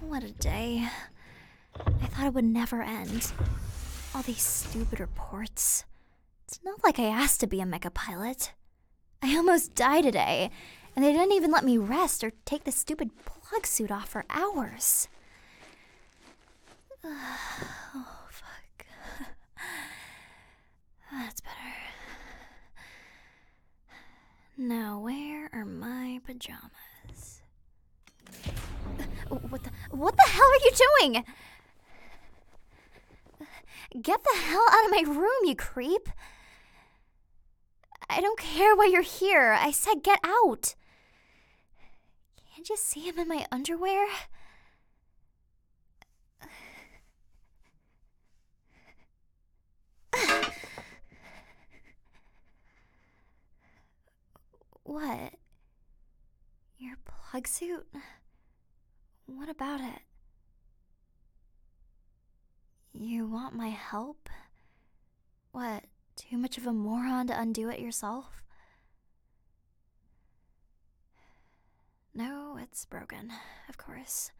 What a day. I thought it would never end. All these stupid reports. It's not like I asked to be a mecha pilot. I almost died today, and they didn't even let me rest or take the stupid plug suit off for hours. Oh, fuck. That's better. Now, where are my pajamas? What the hell are you doing? Get the hell out of my room, you creep. I don't care why you're here. I said get out. Can't you see him in my underwear? What? Your plug suit? What about it? You want my help? What, too much of a moron to undo it yourself? No, it's broken, of course.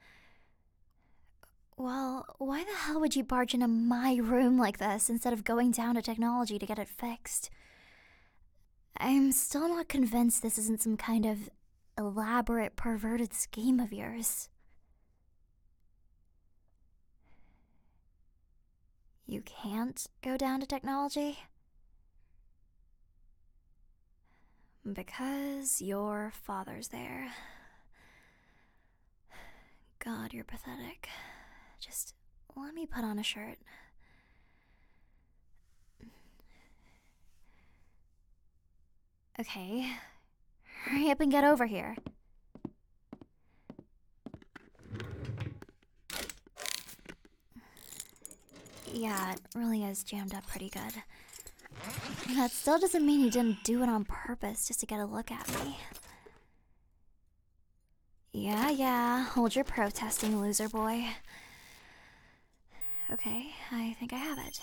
Well, why the hell would you barge into my room like this instead of going down to technology to get it fixed? I'm still not convinced this isn't some kind of elaborate, perverted scheme of yours. You can't go down to technology? Because your father's there. God, you're pathetic. Just let me put on a shirt. Okay, hurry up and get over here. Yeah, it really is jammed up pretty good. That still doesn't mean you didn't do it on purpose just to get a look at me. Yeah, hold your protesting, loser boy. Okay, I think I have it.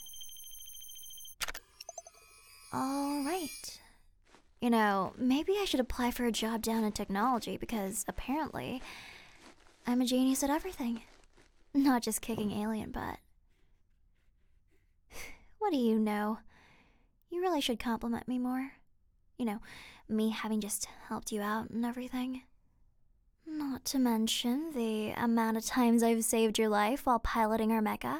Alright. You know, maybe I should apply for a job down in technology because apparently I'm a genius at everything. Not just kicking alien butt. What do you know? You really should compliment me more. You know, me having just helped you out and everything. Not to mention the amount of times I've saved your life while piloting our mecha.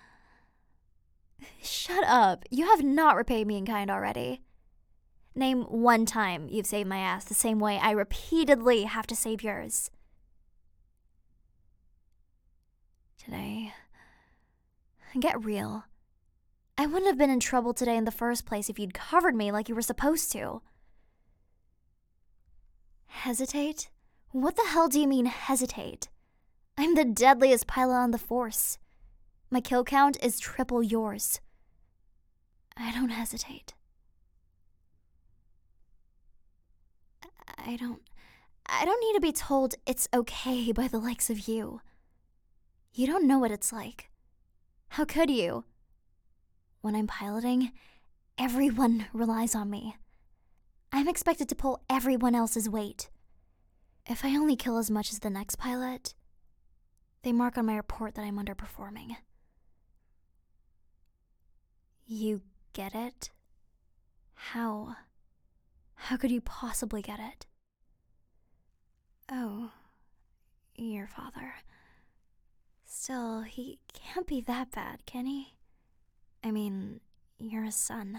Shut up. You have not repaid me in kind already. Name one time you've saved my ass the same way I repeatedly have to save yours. Today. Get real. I wouldn't have been in trouble today in the first place if you'd covered me like you were supposed to. Hesitate? What the hell do you mean, hesitate? I'm the deadliest pilot on the force. My kill count is triple yours. I don't hesitate. I don't need to be told it's okay by the likes of you. You don't know what it's like. How could you? When I'm piloting, everyone relies on me. I'm expected to pull everyone else's weight. If I only kill as much as the next pilot, they mark on my report that I'm underperforming. You get it? How? How could you possibly get it? Oh, your father. Still, he can't be that bad, can he? I mean, you're his son.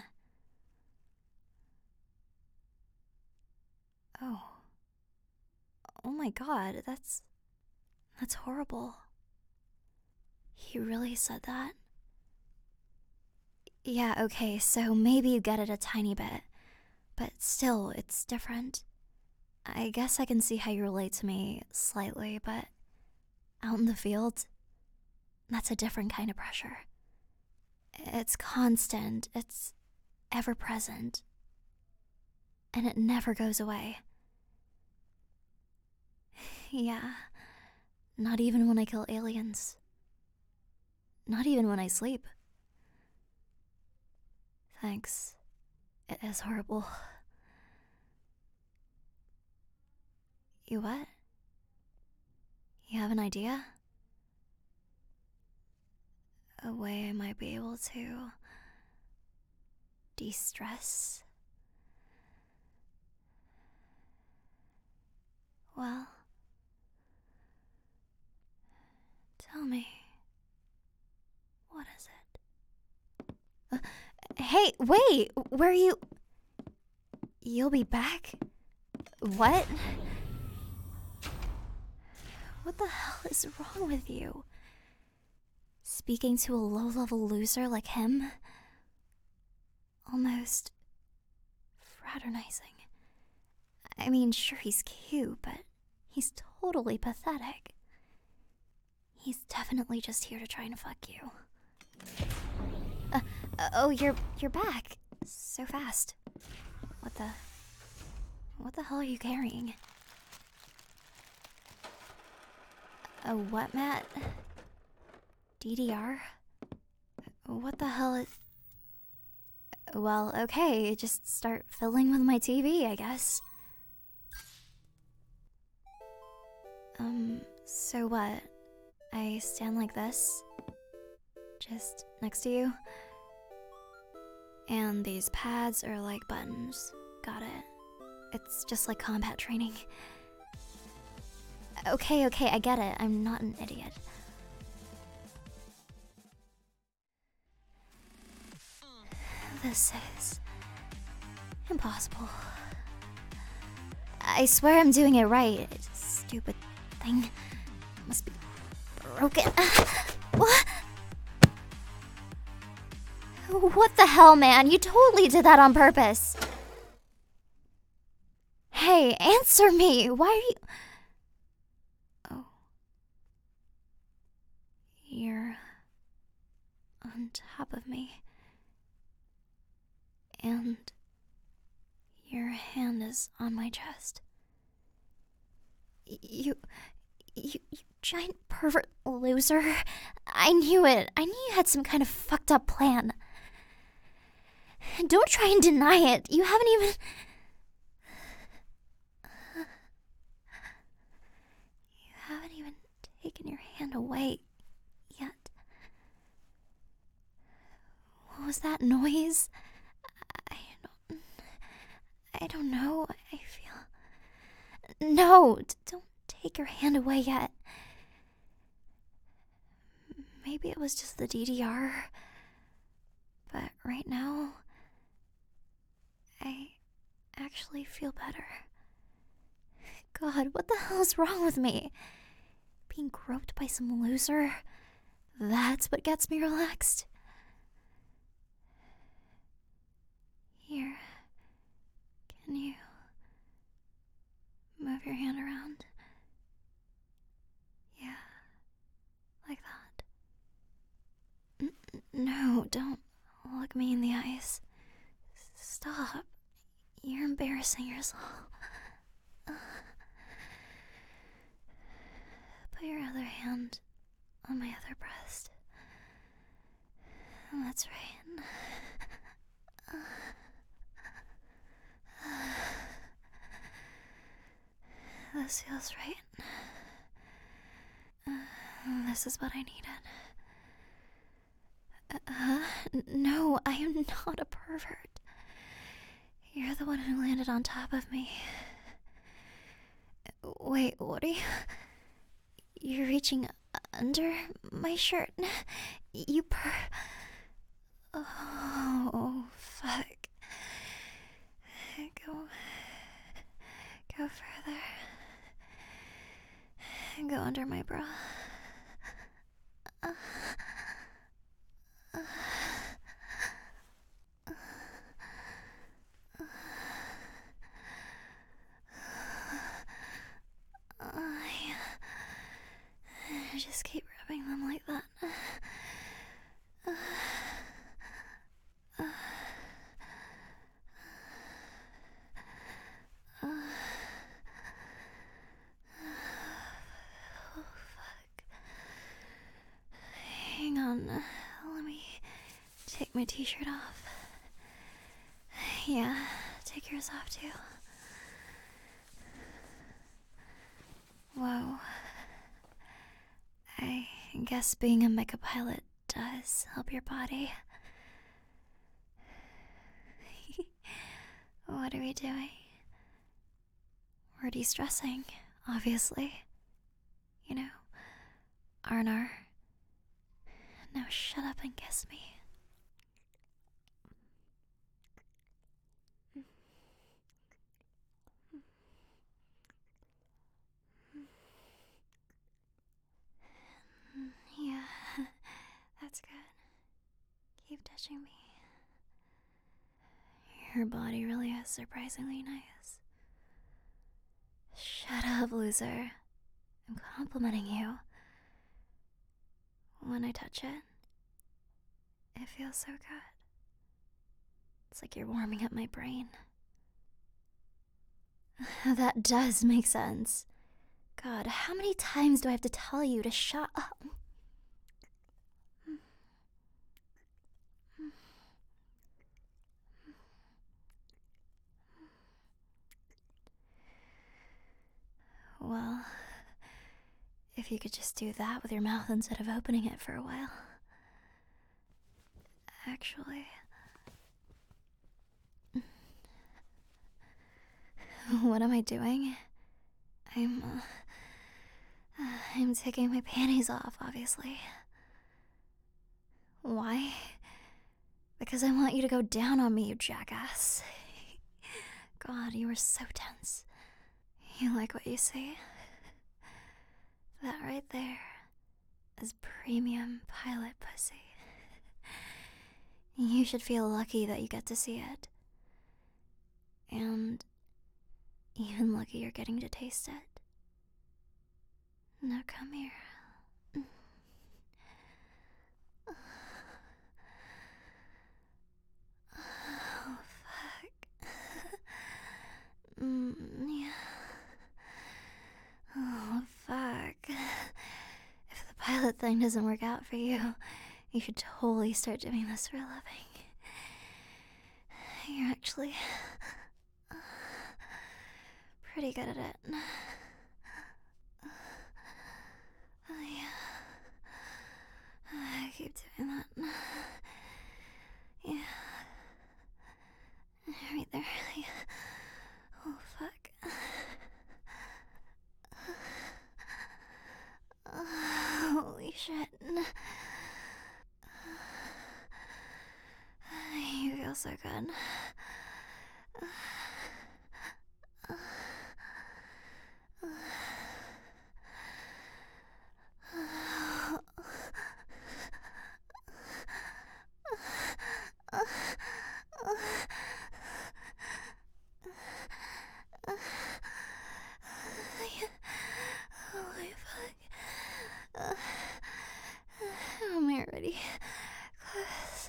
Oh. Oh my god, that's horrible. He really said that? Yeah, okay, so maybe you get it a tiny bit. But still, it's different. I guess I can see how you relate to me slightly, but out in the field, that's a different kind of pressure. It's constant, it's ever present, and it never goes away. Yeah, not even when I kill aliens. Not even when I sleep. Thanks. It is horrible. You what? You have an idea? a way I might be able to de-stress. Well, tell me, what is it? Hey, wait! Where are you? You'll be back? What? What the hell is wrong with you? Speaking to a low-level loser like him? Almost fraternizing. I mean, sure, he's cute, but he's totally pathetic. He's definitely just here to try and fuck you. Oh, you're back. So fast. What the hell are you carrying? A what, Matt? DDR? What the hell is... Well, okay, just start fiddling with my TV, I guess. So what? I stand like this? Just next to you? And these pads are like buttons. Got it. It's just like combat training. Okay, I get it. I'm not an idiot. This is impossible. I swear I'm doing it right. Stupid thing. Must be broken. What? What the hell, man? You totally did that on purpose. Hey, answer me. Why are you... Oh. You're on top of me. And your hand is on my chest. You giant pervert loser. I knew it. I knew you had some kind of fucked up plan. Don't try and deny it. You haven't even... You haven't even taken your hand away yet. What was that noise? I don't know. I feel... No, don't take your hand away yet. Maybe it was just the DDR. But right now, I actually feel better. God, what the hell is wrong with me? Being groped by some loser? That's what gets me relaxed. Here. Can you move your hand around? Yeah, like that. No, don't look me in the eyes. Stop. You're embarrassing yourself. Put your other hand on my other breast. That's right. This feels right. This is what I needed. No, I am not a pervert. You're the one who landed on top of me. Wait, what are you... You're reaching under my shirt? Oh, fuck. Go further. Go under my bra. Just keep rubbing them like that. Oh, fuck. Hang on. Let me take my t-shirt off. Yeah, take yours off too. Whoa. I guess being a mecha pilot does help your body. What are we doing? We're de-stressing, obviously. You know, R&R. Now shut up and kiss me. Yeah, that's good. Keep touching me. Your body really is surprisingly nice. Shut up, loser. I'm complimenting you. When I touch it, it feels so good. It's like you're warming up my brain. That does make sense. God, how many times do I have to tell you to shut up? Well, if you could just do that with your mouth instead of opening it for a while. Actually, what am I doing? I'm taking my panties off, obviously. Why? Because I want you to go down on me, you jackass. God, you are so tense. You like what you see? That right there is premium pilot pussy. You should feel lucky that you get to see it. And even lucky you're getting to taste it. Now come here. Oh, fuck. Yeah. Oh, fuck. If the pilot thing doesn't work out for you, you should totally start doing this for a living. You're actually pretty good at it. Oh, yeah. I keep doing that. Yeah. Right there. Yeah. Oh, fuck. Holy shit. You feel so good. Holy fuck. Am I ready? Close.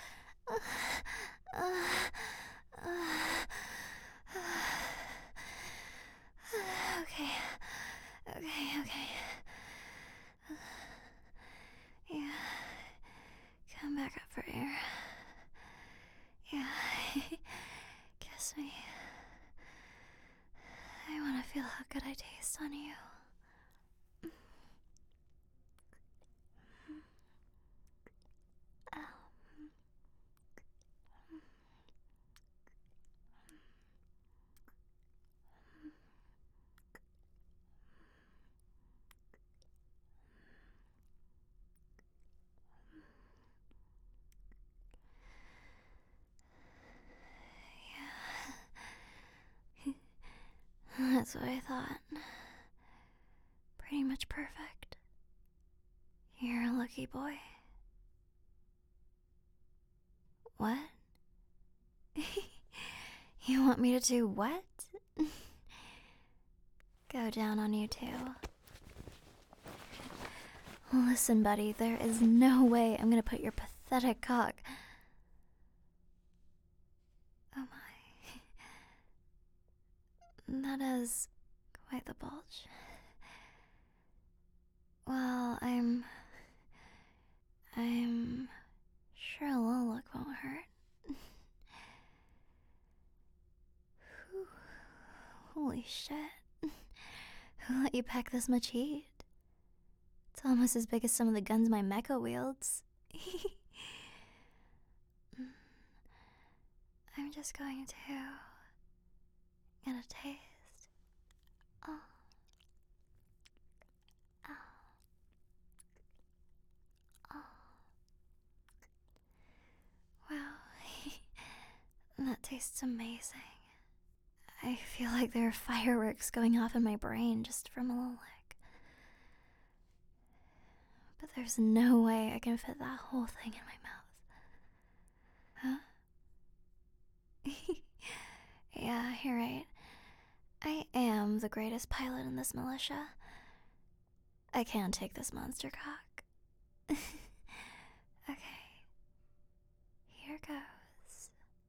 Okay. Okay. Yeah. Come back up for air. Yeah. Kiss me. I want to feel how good I taste on you. That's what I thought. Pretty much perfect. You're a lucky boy. What? You want me to do what? Go down on you too. Listen, buddy, there is no way I'm gonna put your pathetic cock. Oh my. That is quite the bulge. Well, I'm sure a little look won't hurt. Whew. Holy shit. Who let you pack this much heat? It's almost as big as some of the guns my mecha wields. I'm just going to get a taste. Oh. Oh. Oh. Wow. That tastes amazing. I feel like there are fireworks going off in my brain just from a little lick. But there's no way I can fit that whole thing in my mouth. Huh? Yeah, you're right. I am the greatest pilot in this militia. I can't take this monster cock. Okay. Here goes.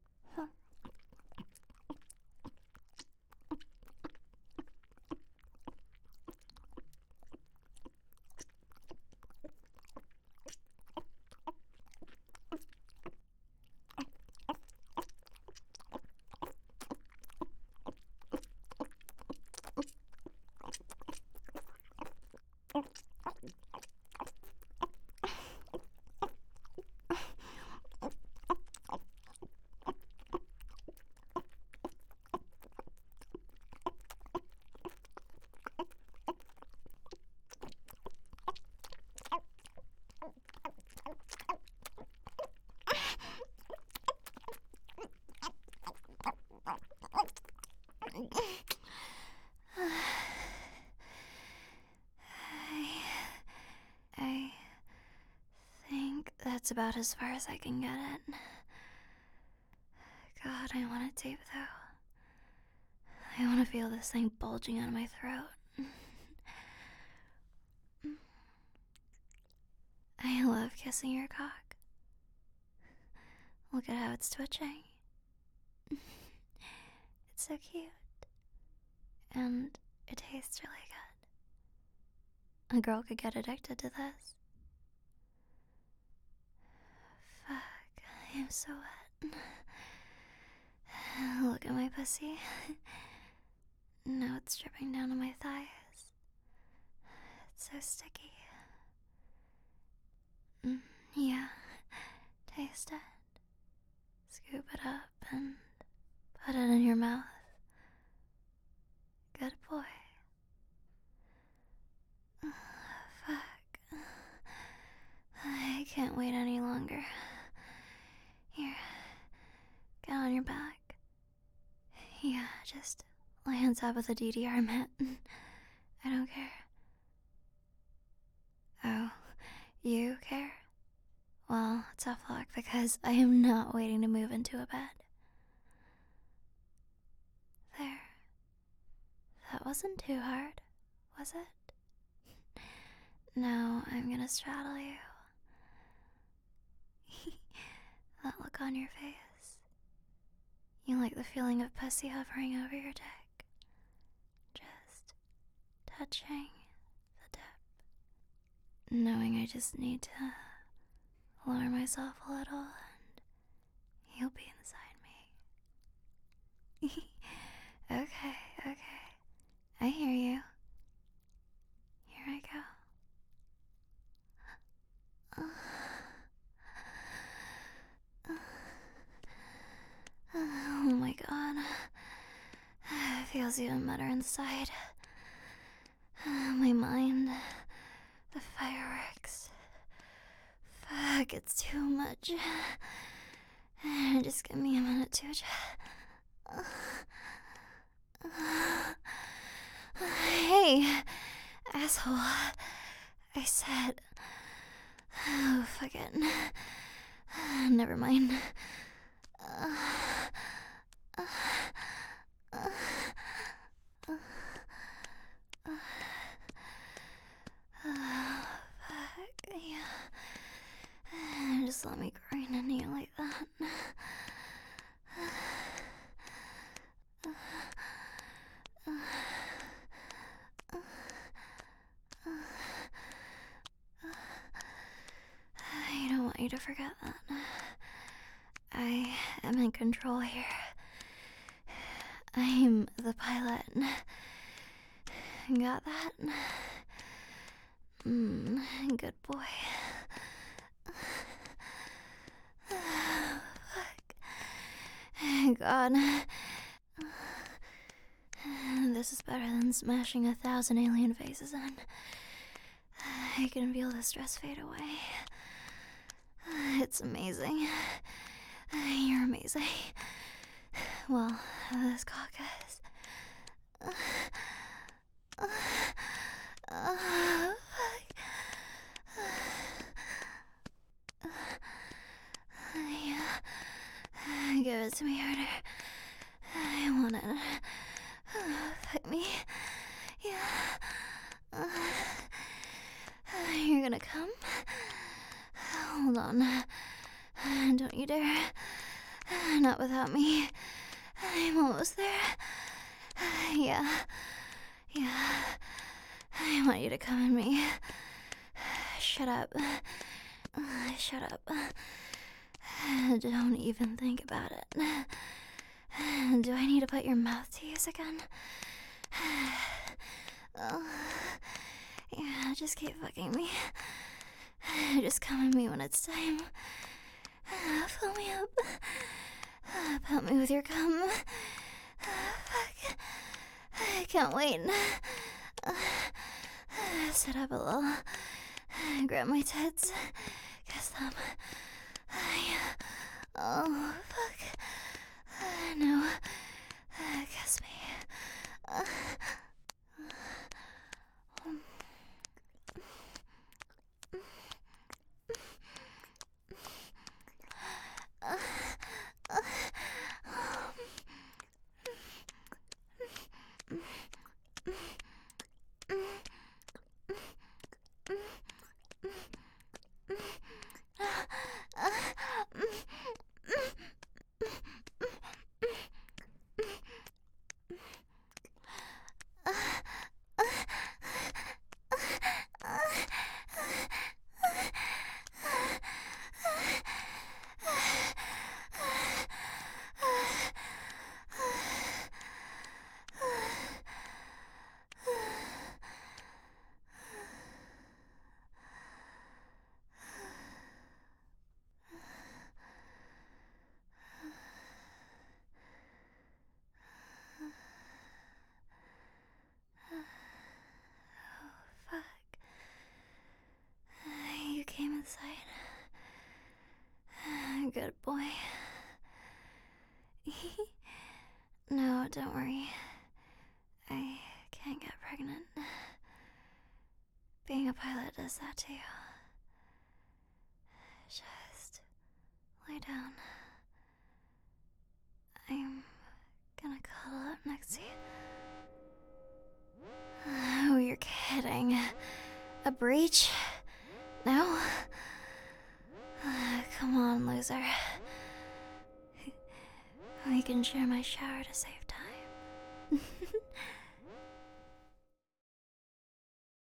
I think that's about as far as I can get it. God, I want it deep though. I want to feel this thing bulging out of my throat. I love kissing your cock. Look at how it's twitching. It's so cute. And it tastes really good. A girl could get addicted to this. Fuck, I am so wet. Look at my pussy. Now it's dripping down on my thighs. It's so sticky. Yeah, taste it. Scoop it up and put it in your mouth. Good boy. Fuck. I can't wait any longer. Here, get on your back. Yeah, just lay on top of the DDR mat. I don't care. Oh, you care? Well, tough luck because I am not waiting to move into a bed. There. That wasn't too hard, was it? Now I'm gonna straddle you. That look on your face. You like the feeling of pussy hovering over your dick. Just touching the tip. Knowing I just need to lower myself a little and you'll be inside me. Okay. I hear you. Here I go. Oh my god. It feels even better inside. My mind. The fireworks. Fuck, it's too much. Just give me a minute to Hey, asshole. I said... Oh, fuck it. Never mind. Oh, fuck, yeah. Just let me grind into you like that. I don't want you to forget that. I am in control here. I'm the pilot. Got that? Good boy. God. This is better than smashing 1,000 alien faces in. I can feel the stress fade away. It's amazing. You're amazing. Well, this cock is. Yeah. Give it to me harder. I want it. Fuck me. Yeah. You're gonna come? Hold on. Don't you dare. Not without me. I'm almost there. Yeah. I want you to come in me. Shut up. Shut up. Don't even think about it. Do I need to put your mouth to use again? Yeah, just keep fucking me. Just come at me when it's time. Fill me up. Pump me with your cum. Fuck. I can't wait. Sit up a little. Grab my tits. Kiss them. Oh, fuck. No. Kiss me. Fuck. You came inside. Good boy. No, don't worry. I can't get pregnant. Being a pilot does that to you. Just lay down. I'm gonna cuddle up next to you. Oh, you're kidding. A breach? No? Come on, loser. We can share my shower to save time.